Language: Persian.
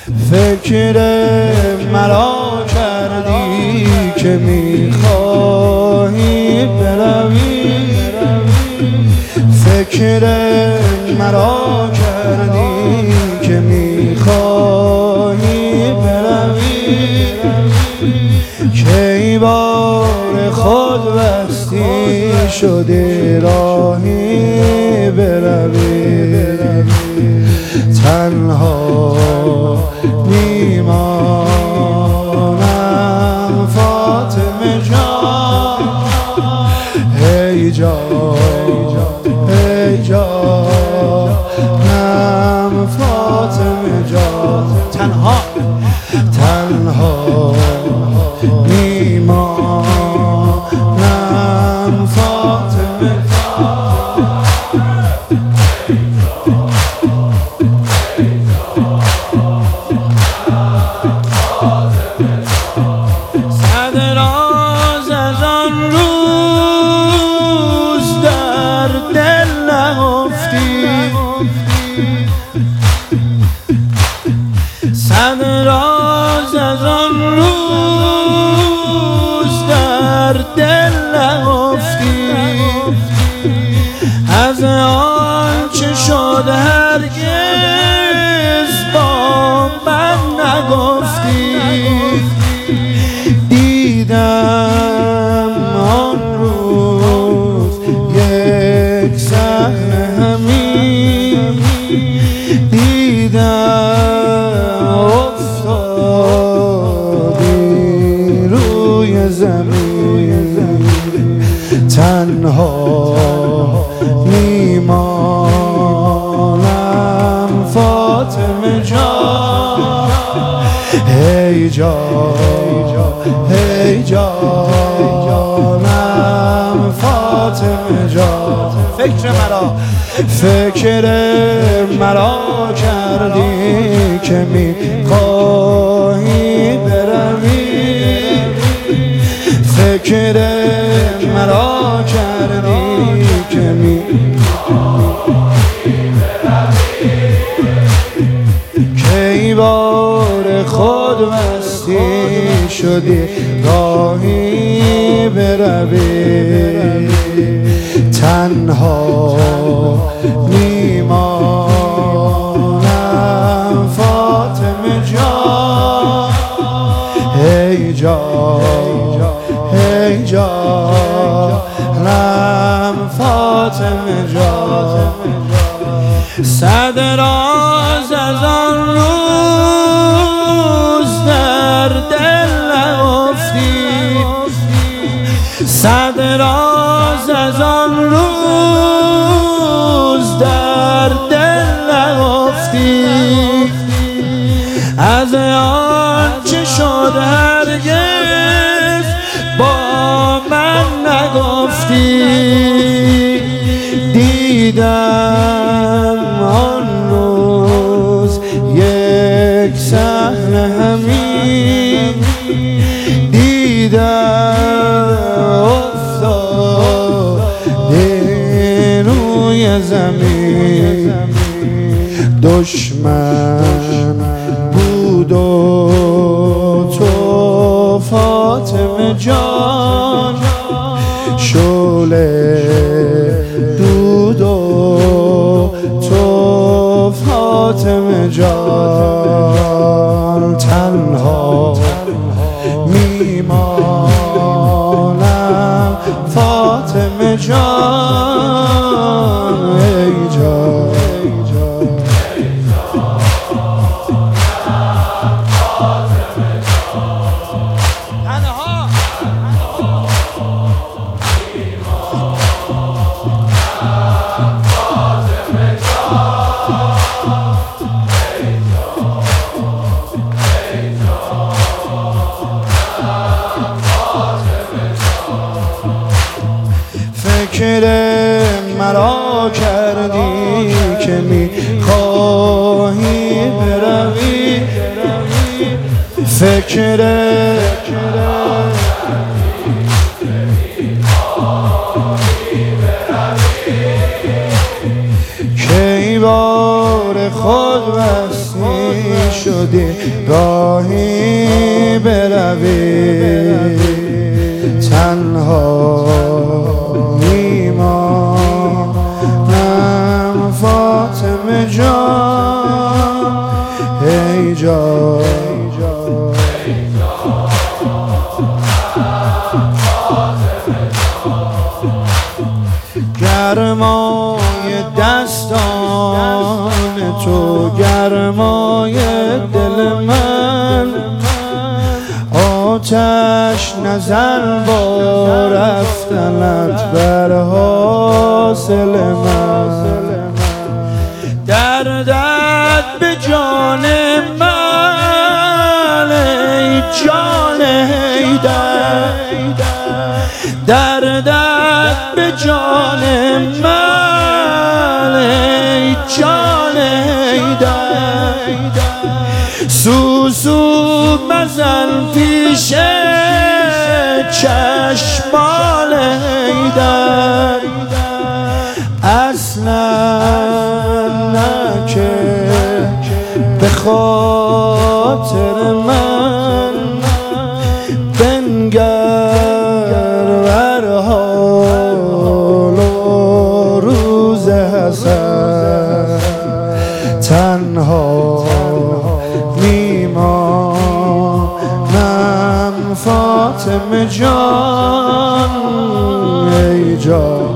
فکر مرا کردی که میخواهی بروی، فکر مرا کردی که میخواهی بروی، که ای بار خود بستی شده راهی بروی. تنها میمانم فاطمه جان، ای جان ای جانم فاطمه جان. تنها میمانم فاطمه صد راز از آن روز در دل نهفتی، صد راز از آن روز در دل نهفتی، از آنچه شد هرگز با من نگفتی. دیدم آن روز یک صحنه همین، دیدم افتادی روی زمین. تنها میمانم فاطمه جان، ای جان ای جانم فاطمه جان. فکر مرا کردی که میخواهی بروی، فکر مرا کردی که میخواهی بروی، که ای بار خود بستی شدی راهی بروی. تنها میمانم فاطمه جان، ای جانم فاطمه جان. صد راز از آن روز در دل نهفتی، صد راز از آن روز در دل نهفتی، از آنچه شد هرگز با من نگفتی. دیدم آن روز یک صحنه همین، دیدم افتاده روی زمین. دشمن بود و تو فاطمه جان، شعله دود و تو فاطمه جان. تنها میمانم فاطمه جان، ای جان فکر مرا کردی که میخواهی بروی، فکر که ای بار خود بستی شدی راهی بروی تنها میمانم فاطمه جان ای جان گرمای دستان تو گرمای دل من آتش نزن با رفتنت بر حاصل من دردت به جان من ای جان حیدر دردت به جان من ای جان حیدر سوسو مزن پیش چشمان حیدر اصلا نه که به خاطر من بنگر بر حال و روز حسن تنها میمانم فاطمه جان ای جان